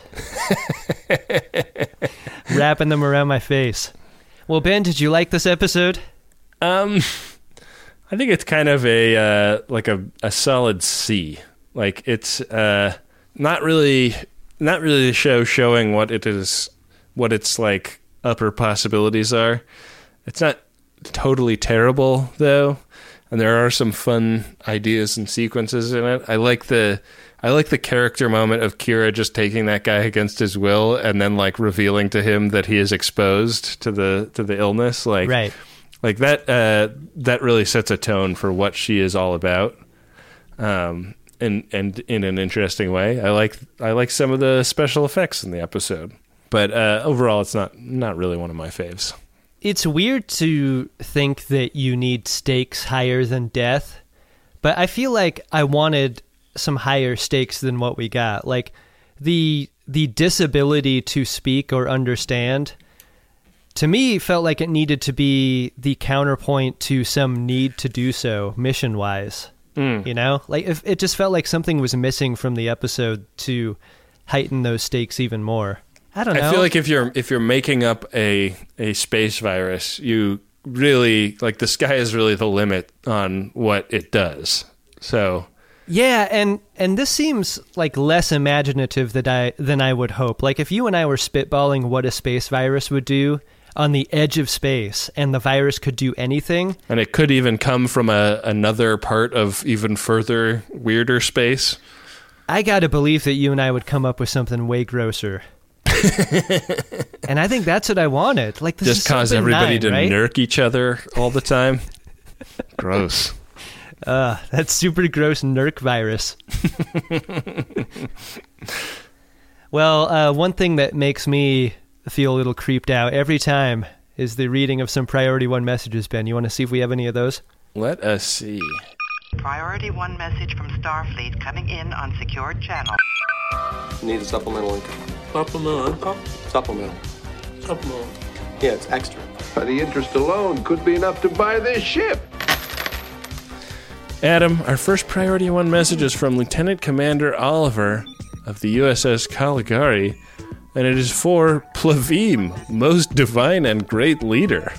wrapping them around my face. Well, Ben, did you like this episode? I think it's kind of a solid C. Like, it's not really the show showing what its like upper possibilities are. It's not totally terrible though, and there are some fun ideas and sequences in it. I like the character moment of Kira just taking that guy against his will and then like revealing to him that he is exposed to the illness. Like, right. Like that really sets a tone for what she is all about. And in an interesting way. I like some of the special effects in the episode. But overall it's not really one of my faves. It's weird to think that you need stakes higher than death, but I feel like I wanted some higher stakes than what we got. Like the disability to speak or understand, to me, felt like it needed to be the counterpoint to some need to do so mission-wise. You know? Like if it just felt like something was missing from the episode to heighten those stakes even more. I don't know. I feel like if you're making up a space virus, you really, like, the sky is really the limit on what it does. So yeah, and this seems like less imaginative than I would hope. Like if you and I were spitballing what a space virus would do on the edge of space, and the virus could do anything, and it could even come from another part of even further weirder space, I gotta believe that you and I would come up with something way grosser. And I think that's what I wanted. Like, this just is cause everybody to right? nerk each other all the time. Gross. That's super gross nerk virus. Well, one thing that makes me feel a little creeped out every time is the reading of some Priority 1 messages. Ben, you want to see if we have any of those? Let us see. Priority 1 message from Starfleet coming in on secured channel. Need a supplemental income. Supplemental income? Supplemental. Yeah, it's extra. The interest alone could be enough to buy this ship. Adam, our first Priority 1 message is from Lieutenant Commander Oliver of the USS Caligari, and it is for Plavim, most divine and great leader.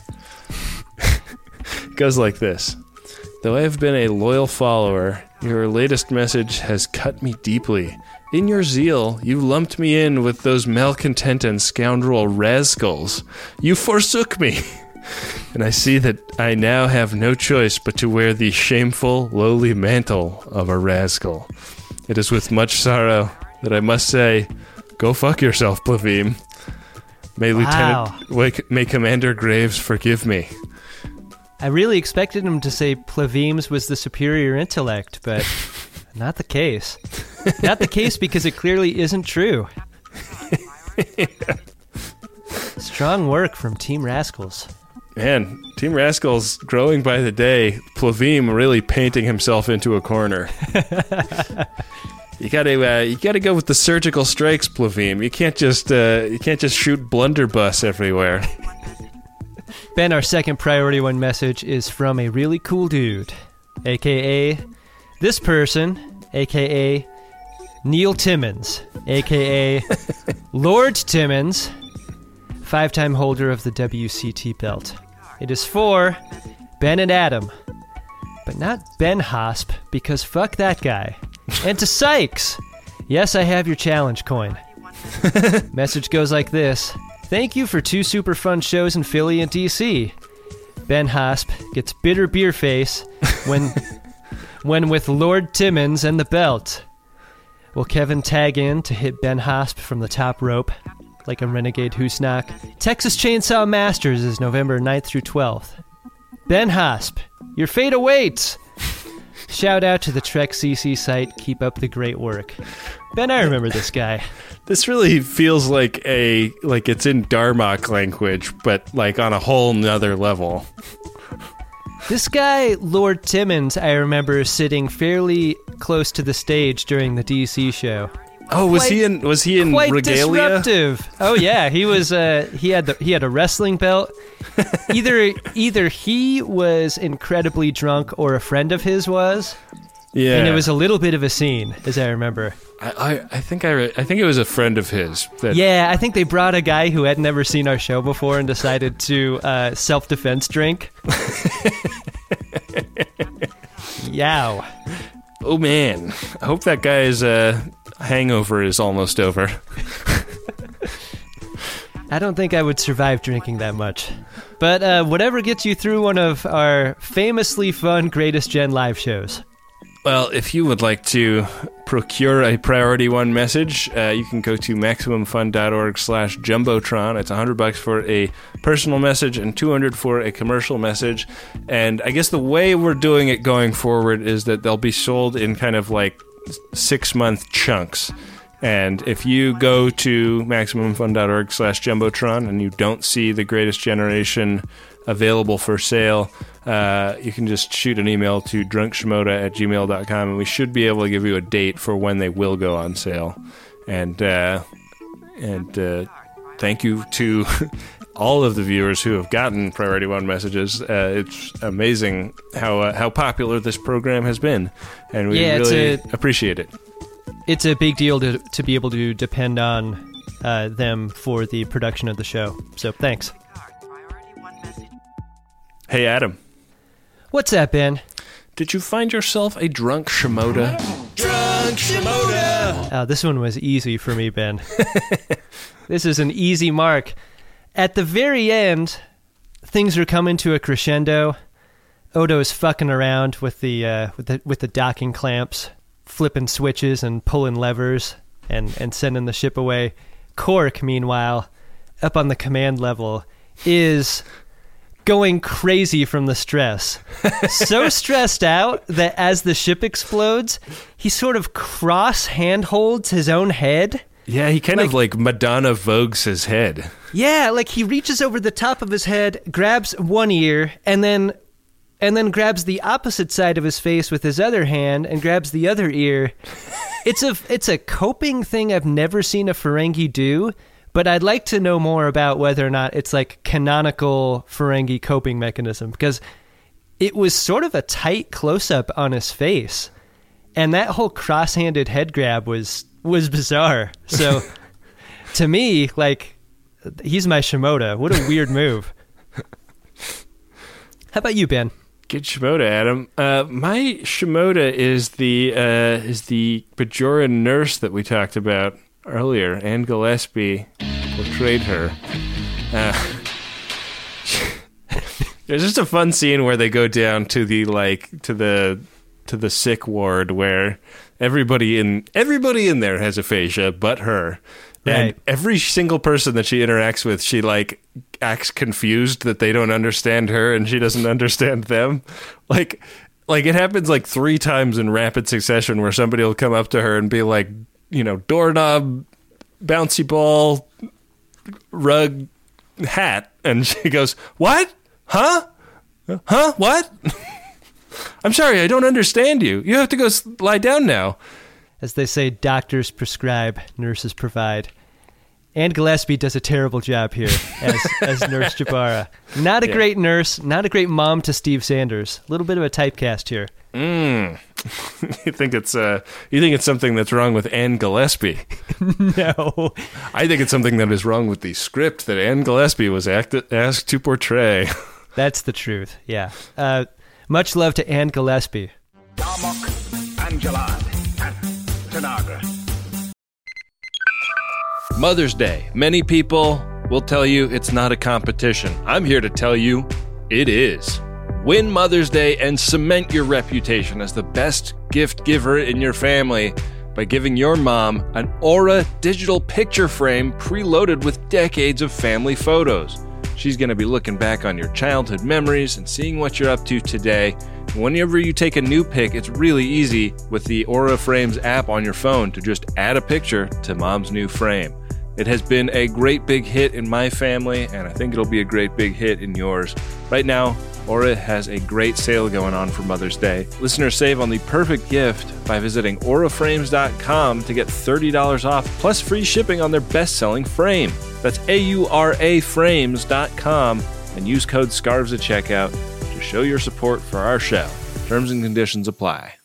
It goes like this. Though I have been a loyal follower, your latest message has cut me deeply. In your zeal, you lumped me in with those malcontent and scoundrel rascals. You forsook me. And I see that I now have no choice but to wear the shameful, lowly mantle of a rascal. It is with much sorrow that I must say, go fuck yourself, Plavim. May Commander Graves forgive me. I really expected him to say Plavim's was the superior intellect, but not the case. Not the case because it clearly isn't true. Yeah. Strong work from Team Rascals. Man, Team Rascals growing by the day. Plavim really painting himself into a corner. You gotta go with the surgical strikes, Plavim. You can't just shoot blunderbuss everywhere. Ben, our second Priority 1 message is from a really cool dude, a.k.a. this person, a.k.a. Neil Timmons, a.k.a. Lord Timmons, 5-time holder of the WCT belt. It is for Ben and Adam, but not Ben Hosp, because fuck that guy. And to Sykes! Yes, I have your challenge coin. Message goes like this. Thank you for 2 super fun shows in Philly and DC. Ben Hosp gets bitter beer face when with Lord Timmons and the belt. Will Kevin tag in to hit Ben Hosp from the top rope like a renegade Hoosnock? Texas Chainsaw Masters is November 9th through 12th. Ben Hosp, your fate awaits! Shout out to the Trek CC site. Keep up the great work. Ben, I remember this guy. This really feels like it's in Darmok language, but like on a whole nother level. This guy, Lord Timmons, I remember sitting fairly close to the stage during the DC show. Oh, was he in quite regalia? Disruptive. Oh yeah, he was. He had a wrestling belt. Either he was incredibly drunk, or a friend of his was. Yeah, and it was a little bit of a scene, as I remember. I think it was a friend of his. Yeah, I think they brought a guy who had never seen our show before and decided to self-defense drink. Yow. Oh man, I hope that guy's hangover is almost over. I don't think I would survive drinking that much. But whatever gets you through one of our famously fun Greatest Gen live shows. Well, if you would like to procure a Priority One message, you can go to MaximumFun.org/Jumbotron. It's $100 for a personal message and $200 for a commercial message. And I guess the way we're doing it going forward is that they'll be sold in kind of like 6-month chunks. And if you go to MaximumFun.org/Jumbotron and you don't see the Greatest Generation available for sale, you can just shoot an email to drunkshimoda@gmail.com, and we should be able to give you a date for when they will go on sale. And thank you to all of the viewers who have gotten Priority One messages. It's amazing how popular this program has been, and we really appreciate it. It's a big deal to be able to depend on them for the production of the show. So thanks. Hey, Adam. What's that, Ben? Did you find yourself a drunk Shimoda? Drunk Shimoda! This one was easy for me, Ben. This is an easy mark. At the very end, things are coming to a crescendo. Odo's fucking around with the docking clamps, flipping switches and pulling levers and sending the ship away. Quark, meanwhile, up on the command level, is going crazy from the stress. So stressed out that as the ship explodes, he sort of cross-handholds his own head. Yeah, he kind of like Madonna Vogues his head. Yeah, like he reaches over the top of his head, grabs one ear, and then grabs the opposite side of his face with his other hand and grabs the other ear. It's a coping thing I've never seen a Ferengi do. But I'd like to know more about whether or not it's like canonical Ferengi coping mechanism, because it was sort of a tight close-up on his face, and that whole cross-handed head grab was bizarre. So to me, like, he's my Shimoda. What a weird move. How about you, Ben? Good Shimoda, Adam. My Shimoda is the Bajoran nurse that we talked about earlier. Anne Gillespie portrayed her. There's just a fun scene where they go down to the sick ward where everybody in there has aphasia but her. Right. And every single person that she interacts with, she like acts confused that they don't understand her and she doesn't understand them. Like it happens like 3 times in rapid succession where somebody will come up to her and be like, you know, doorknob, bouncy ball, rug, hat. And she goes, what? Huh? What? I'm sorry, I don't understand you. You have to go lie down now. As they say, doctors prescribe, nurses provide. Anne Gillespie does a terrible job here as Nurse Jabara. Not a great nurse, not a great mom to Steve Sanders. A little bit of a typecast here. You think it's something that's wrong with Anne Gillespie? No. I think it's something that is wrong with the script that Anne Gillespie was asked to portray. That's the truth, yeah. Much love to Anne Gillespie. Darmok, Angelad, and Tanagra. Mother's Day. Many people will tell you it's not a competition. I'm here to tell you it is. Win Mother's Day and cement your reputation as the best gift giver in your family by giving your mom an Aura digital picture frame preloaded with decades of family photos. She's going to be looking back on your childhood memories and seeing what you're up to today Whenever you take a new pic, it's really easy with the Aura Frames app on your phone to just add a picture to Mom's new frame. It has been a great big hit in my family, and I think it'll be a great big hit in yours. Right now, Aura has a great sale going on for Mother's Day. Listeners save on the perfect gift by visiting auraframes.com to get $30 off plus free shipping on their best-selling frame. That's auraframes.com and use code SCARVES at checkout to show your support for our show. Terms and conditions apply.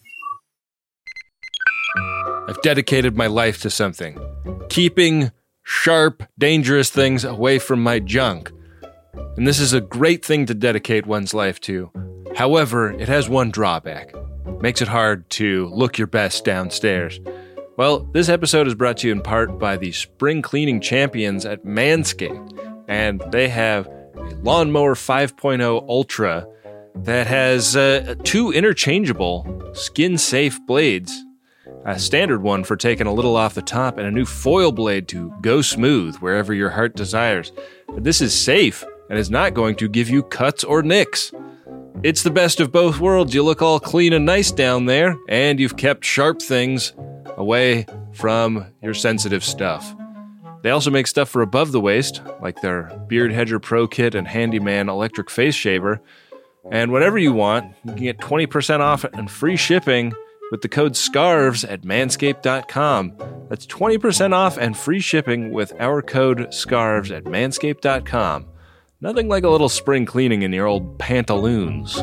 I've dedicated my life to something. Keeping sharp, dangerous things away from my junk. And this is a great thing to dedicate one's life to. However, it has one drawback. It makes it hard to look your best downstairs. Well, this episode is brought to you in part by the spring cleaning champions at Manscaped. And they have a Lawnmower 5.0 Ultra that has 2 interchangeable skin-safe blades. A standard one for taking a little off the top, and a new foil blade to go smooth wherever your heart desires. But this is safe and is not going to give you cuts or nicks. It's the best of both worlds. You look all clean and nice down there, and you've kept sharp things away from your sensitive stuff. They also make stuff for above the waist, like their Beard Hedger Pro Kit and Handyman Electric Face Shaver. And whatever you want, you can get 20% off and free shipping with the code SCARVES at manscaped.com. That's 20% off and free shipping with our code SCARVES at manscaped.com. Nothing like a little spring cleaning in your old pantaloons.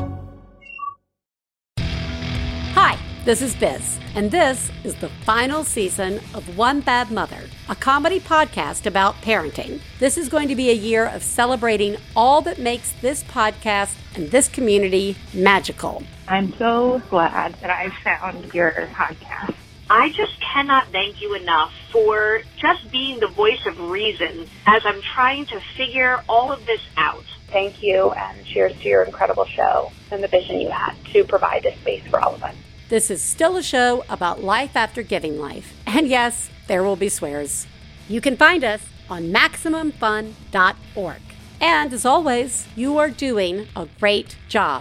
Hi, this is Biz, and this is the final season of One Bad Mother, a comedy podcast about parenting. This is going to be a year of celebrating all that makes this podcast and this community magical. I'm so glad that I found your podcast. I just cannot thank you enough for just being the voice of reason as I'm trying to figure all of this out. Thank you, and cheers to your incredible show and the vision you had to provide this space for all of us. This is still a show about life after giving life. And yes, there will be swears. You can find us on MaximumFun.org. And as always, you are doing a great job.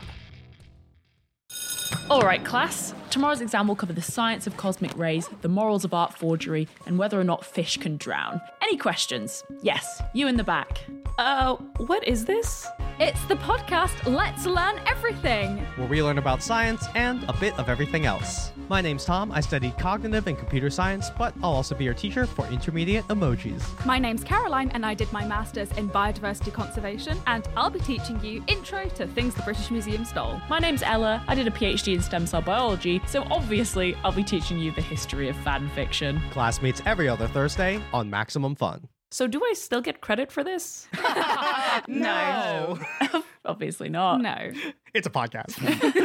All right, class. Tomorrow's exam will cover the science of cosmic rays, the morals of art forgery, and whether or not fish can drown. Any questions? Yes, you in the back. What is this? It's the podcast Let's Learn Everything, where we learn about science and a bit of everything else. My name's Tom. I studied cognitive and computer science, but I'll also be your teacher for intermediate emojis. My name's Caroline, and I did my master's in biodiversity conservation, and I'll be teaching you intro to things the British Museum stole. My name's Ella. I did a PhD in stem cell biology, so obviously I'll be teaching you the history of fan fiction. Class meets every other Thursday on Maximum Fun. So do I still get credit for this? No. Obviously not. No. It's a podcast.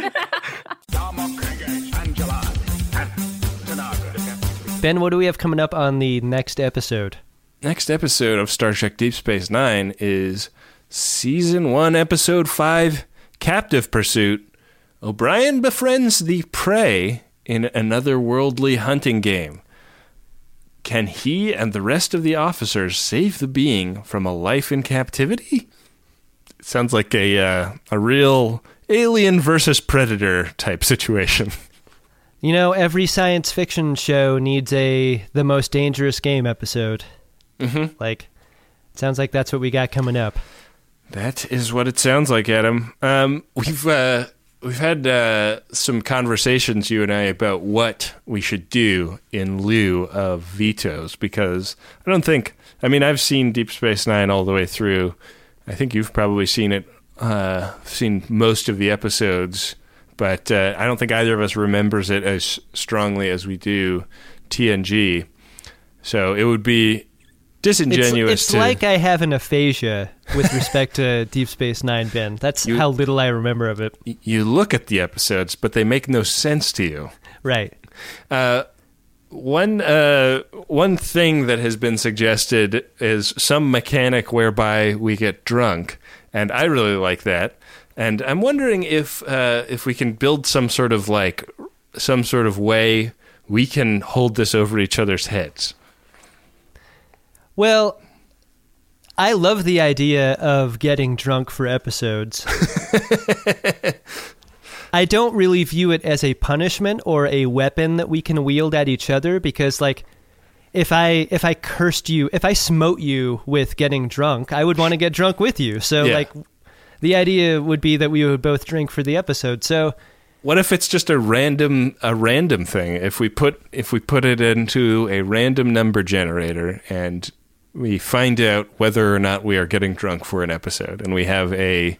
Ben, what do we have coming up on the next episode? Next episode of Star Trek Deep Space Nine is Season 1, Episode 5, Captive Pursuit. O'Brien befriends the prey in another worldly hunting game. Can he and the rest of the officers save the being from a life in captivity? It sounds like a real Alien versus Predator type situation. You know, every science fiction show needs the most dangerous game episode. Mm-hmm. It sounds like that's what we got coming up. That is what it sounds like, Adam. We've had some conversations, you and I, about what we should do in lieu of vetoes, because I've seen Deep Space Nine all the way through. I think you've probably seen it, seen most of the episodes, but I don't think either of us remembers it as strongly as we do TNG. So it would be disingenuous. It's like I have an aphasia with respect to Deep Space Nine, Ben. That's how little I remember of it. You look at the episodes, but they make no sense to you. Right. One thing that has been suggested is some mechanic whereby we get drunk, and I really like that. And I'm wondering if we can build some sort of way we can hold this over each other's heads. Well, I love the idea of getting drunk for episodes. I don't really view it as a punishment or a weapon that we can wield at each other, because like if I cursed you, if I smote you with getting drunk, I would want to get drunk with you. So like the idea would be that we would both drink for the episode. So what if it's just a random thing? If we put it into a random number generator and we find out whether or not we are getting drunk for an episode, and we have the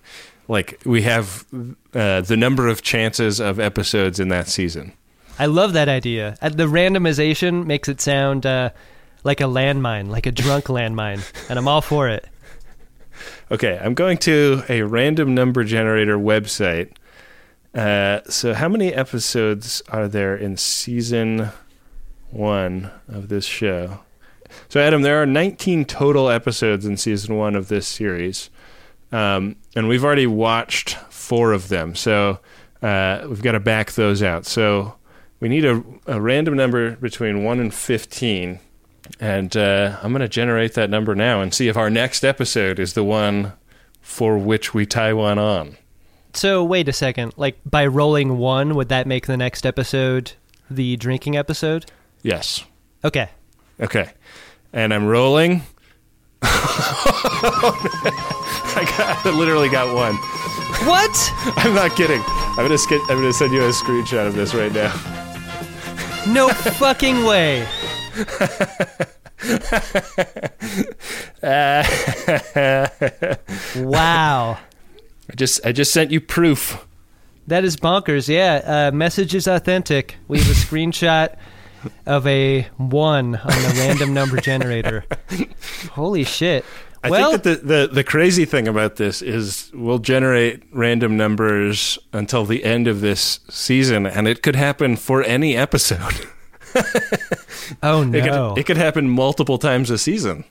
number of chances of episodes in that season. I love that idea. The randomization makes it sound like a landmine, like a drunk landmine, and I'm all for it. Okay, I'm going to a random number generator website. So how many episodes are there in season 1 of this show? So Adam, there are 19 total episodes in season 1 of this series. And we've already watched 4 of them. So we've got to back those out. So we need a random number between 1 and 15. And I'm going to generate that number now and see if our next episode is the one for which we tie one on. So wait a second, like by rolling 1, would that make the next episode the drinking episode? Yes. Okay. And I'm rolling. I literally got 1. What? I'm not kidding. I'm gonna send you a screenshot of this right now. No fucking way. Wow. I just sent you proof. That is bonkers. Yeah, message is authentic. We have a screenshot of a 1 on the random number generator. Holy shit. I think that the crazy thing about this is we'll generate random numbers until the end of this season, and it could happen for any episode. Oh, no. It could happen multiple times a season.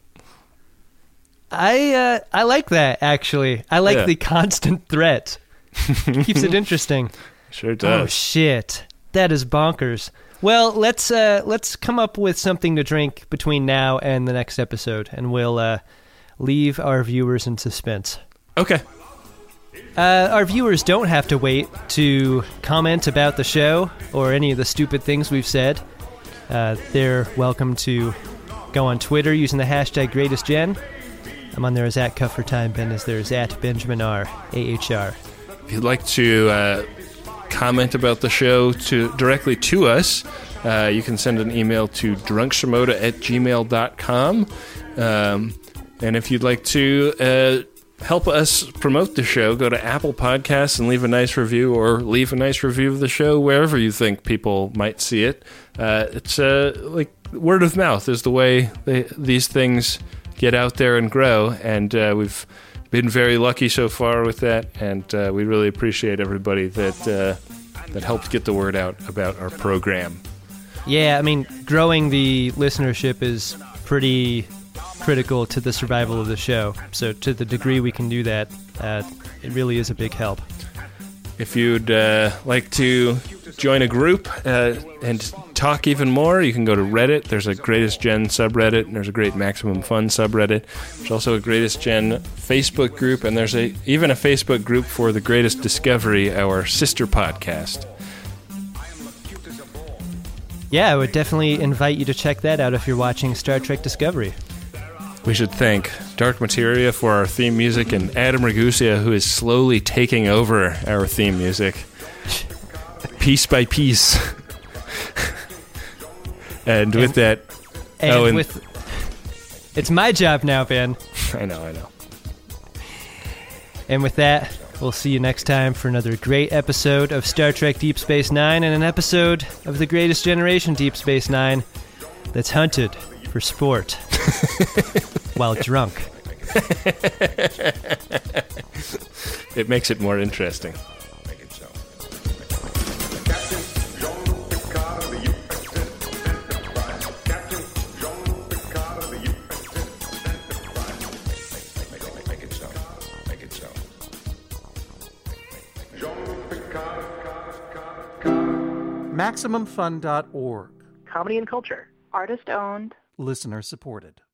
I like that, actually. I like the constant threat. Keeps it interesting. Sure does. Oh, shit. That is bonkers. Well, let's come up with something to drink between now and the next episode, and we'll leave our viewers in suspense. Okay. Our viewers don't have to wait to comment about the show or any of the stupid things we've said. They're welcome to go on Twitter using the hashtag GreatestGen. I'm on there as @CutForTime. Ben is there as @BenjaminR, AHR. If you'd like to comment about the show directly to us, you can send an email to drunkshimoda@gmail.com. And if you'd like to help us promote the show, go to Apple Podcasts and leave a nice review, or leave a nice review of the show wherever you think people might see it. It's like word of mouth is the way these things get out there and grow, and we've been very lucky so far with that, and we really appreciate everybody that helped get the word out about our program. Yeah, I mean, growing the listenership is pretty critical to the survival of the show, so to the degree we can do that, it really is a big help. If you'd like to join a group and talk even more, you can go to Reddit. There's a Greatest Gen subreddit, and there's a Great Maximum Fun subreddit. There's also a Greatest Gen Facebook group, and there's even a Facebook group for The Greatest Discovery, our sister podcast. Yeah, I would definitely invite you to check that out if you're watching Star Trek Discovery. We should thank Dark Materia for our theme music, and Adam Ragusa, who is slowly taking over our theme music, piece by piece. And with that... It's my job now, Ben. I know. And with that, we'll see you next time for another great episode of Star Trek Deep Space Nine, and an episode of The Greatest Generation Deep Space Nine that's hunted for sport while drunk. It makes it more interesting. MaximumFun.org. Comedy and culture. Artist owned. Listener supported.